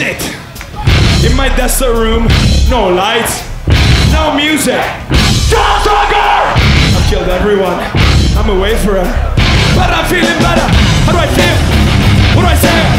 sit in my desert room, no lights, no music. John Stronger! I've killed everyone, I'm away forever, but I'm feeling better. How do I feel? What do I say?